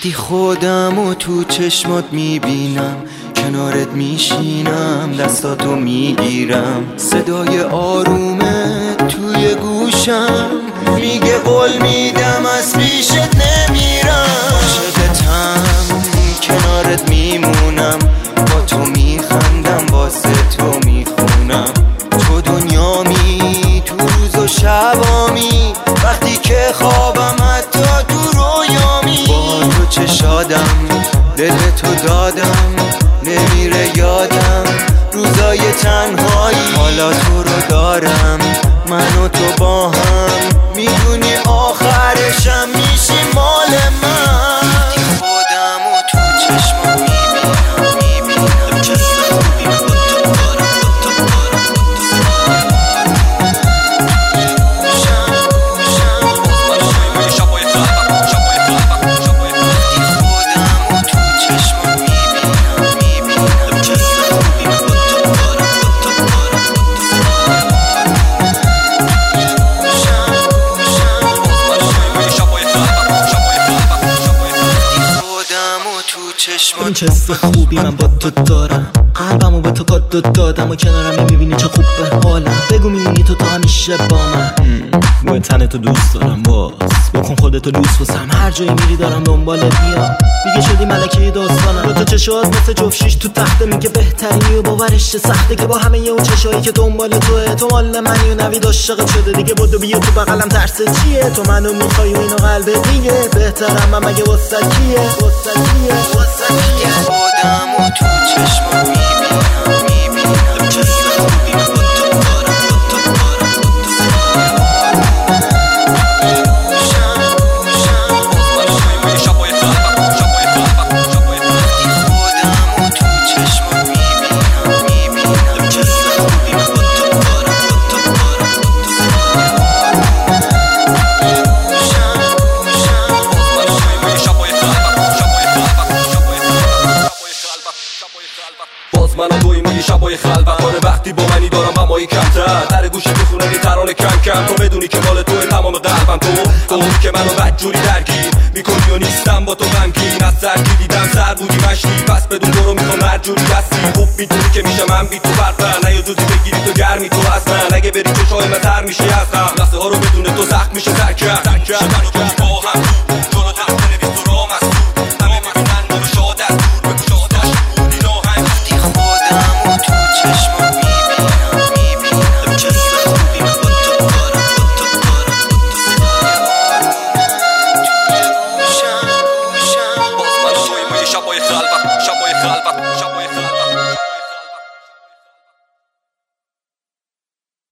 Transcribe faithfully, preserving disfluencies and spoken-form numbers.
وقتی خودمو تو چشمات میبینم، کنارت میشینم، دستاتو میگیرم، صدای آرومت توی گوشم میگه قول میدم از پیشت نمیرم. عاشقتم، کنارت میمونم، با تو میخندم، واسه تو میخونم. تو دنیامی، تو روز و شبامی، وقتی که خوابم حتی تو رویامی. با تو چشادم، دل تو دادم، نمیره یادم روزای تنهایی. حالا تو رو دارم، من و تو با هم، میدونی آخرشم میشی مال من. وقتی خودم و تو چشمم میبینم میبینم چشمت خوبی با تو دارم با تو دارم شم شم شبای خلبم شبای خلبم شبای وقتی خودم و تو چشمم میبینم میبینم چشمت خوبی با تو دارم با تو دارم این چه حس خوبی من با تو دارم، قلبمو به تو کادو دادم و کنارم میبینی چه خوب به حالم. بگو میمونی تو تا همیشه با من، موی تن تو دوست دارم، باز بکن خودتو لوس واسم. هر جایی میری دارم دنبالت میام، دیگه شدی ملکه داستانم. با تو چشات مثل جفت شیش تو تخته، میگه بهترینی و باورش سخته که با همه اون چشایی که دنبال توه. تو مال منی و نوید عاشقت شده دیگه، بدو بیا تو بغلم، ترس چیه؟ تو منو میخوای و اینو قلبت دیگه. بهترم من مگه واسه کیه؟ واسه کیه؟ واسه کیه؟ خودم و تو چشمم میبینم میبینم چشمت خوبی با تو دارم با تو دارم شم شم شبای خلبم شبای خلبم شبای وقتی خودم و تو چشمم میبینم میبینم چشمت خوبی با تو دارم با تو دارم شم شم شبای خلبم شبای خلبم شبای باز من و توی میگی شبای خلوت کنه. وقتی با منی دارم غمایی کمتر، در گوشی میخونه یه ترانه کم کم. تو بدونی که مال توی تمام قلبم، تو توی که منو بدجوری درگیر میکنی و نیستم با تو غمگین. از سرگی دیدم سر بودی مشتی، پس بدون تو رو میخوام هر جوری دستی. خوب میدونی که میشه من بی تو فرق، نه یه دوزی بگیری تو گرمی تو اصلا. اگه بری چشای من تر میشه از غم، لحظه ها رو بدون تو سخت میشه ترکم.